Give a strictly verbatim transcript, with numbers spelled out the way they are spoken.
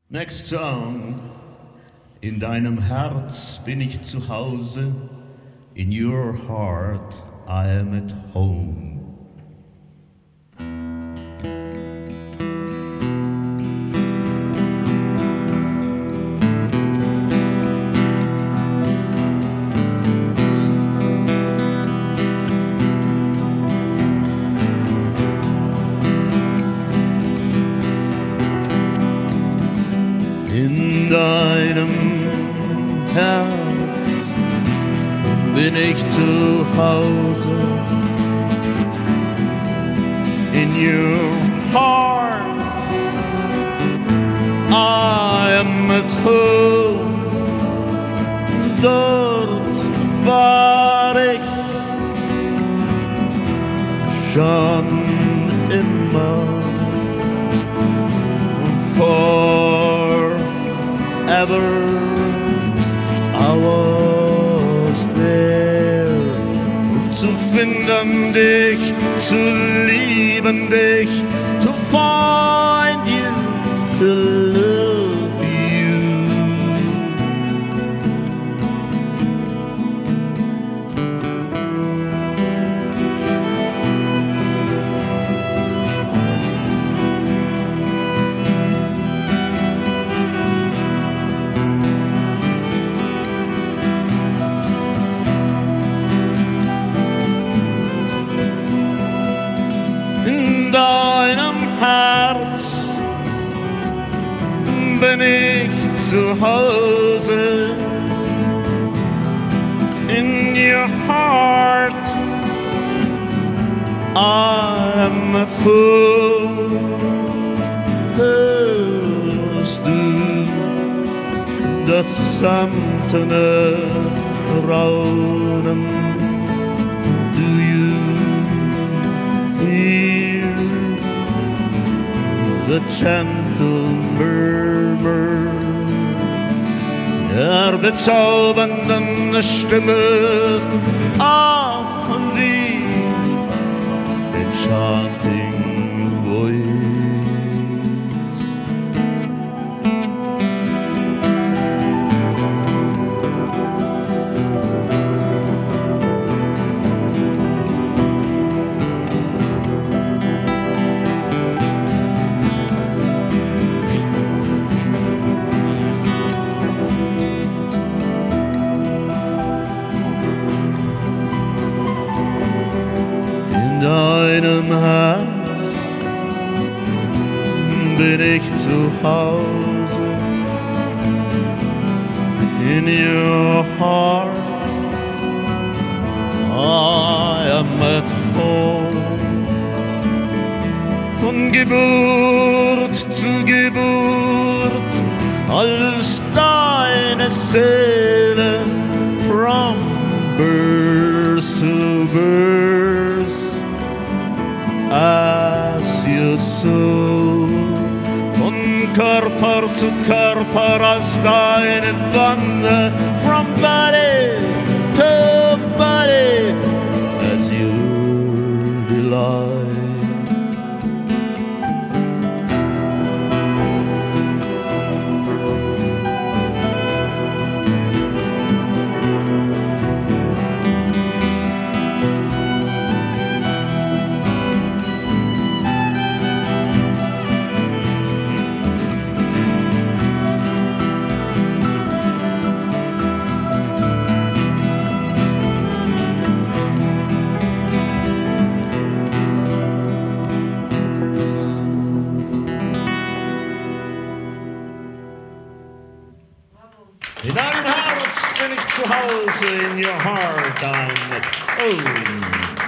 Next song. In deinem Herz bin ich zu Hause. In your heart I am at home. In deinem Herz bin ich zu Hause. In your heart I am at home. Dort war ich schon immer. Forever I was there. Zu finden dich, zu lieben dich, to find you, to love you. In deinem Herz bin ich zu Hause. In your heart I am at home. Hörst du das samtene Raunen? Do you hear the gentle murmur der bezaubernden Stimme of the enchanting voice? In deinem Herz bin ich zu Hause. In your heart I am at home. Von Geburt zu Geburt als deine Seele, from birth to birth as your soul. Von Körper zu Körper als deine Wanne, from body to body as your delight. In deinem Herz bin ich zu Hause, in your heart I'm at home.